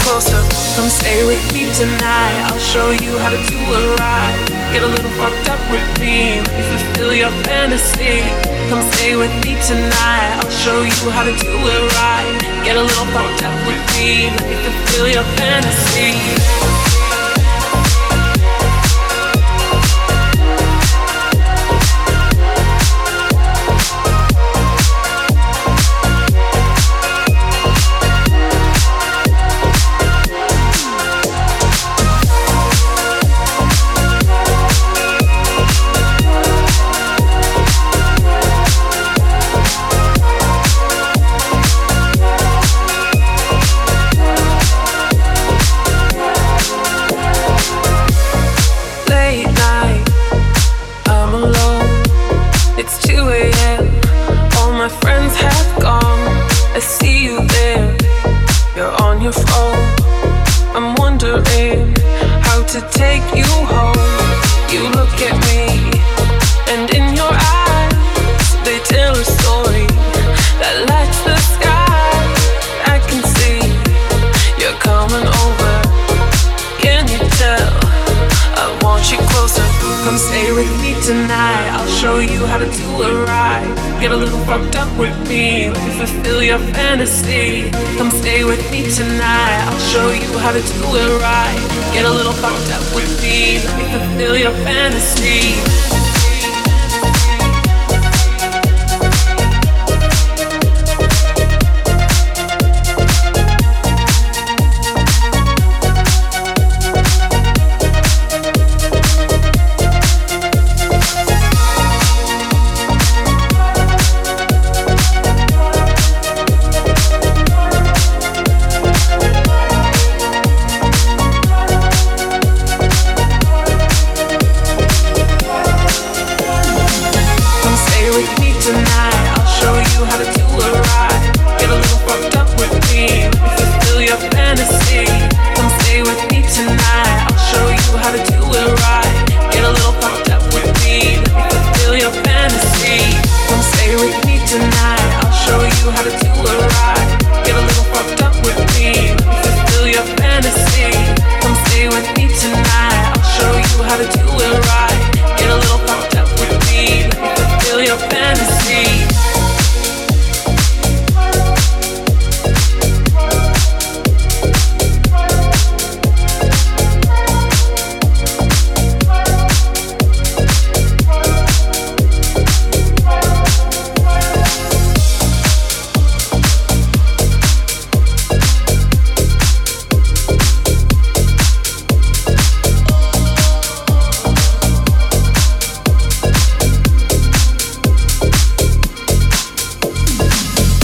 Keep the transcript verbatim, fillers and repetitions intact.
closer. Come stay with me tonight. I'll show you how to do it right. Get a little fucked up with me. Let me fulfill your fantasy. Come stay with me tonight. I'll show you how to do it right. Get a little fucked up with me. Let me fulfill your fantasy. To take you home, you look at me, and in your eyes they tell a story that lights the sky. I can see you're coming over. Can you tell? I want you closer. Come stay with me tonight. I'll show you how to do it right. Get a little fucked up with me. Let me fulfill your fantasy. Come stay with me tonight. I'll show you how to do it right. Get a little fucked up with me. Let me fulfill your fantasy. Tonight, I'll show you how to do it right. Get a little fucked up with me. Let me fulfill your fantasy.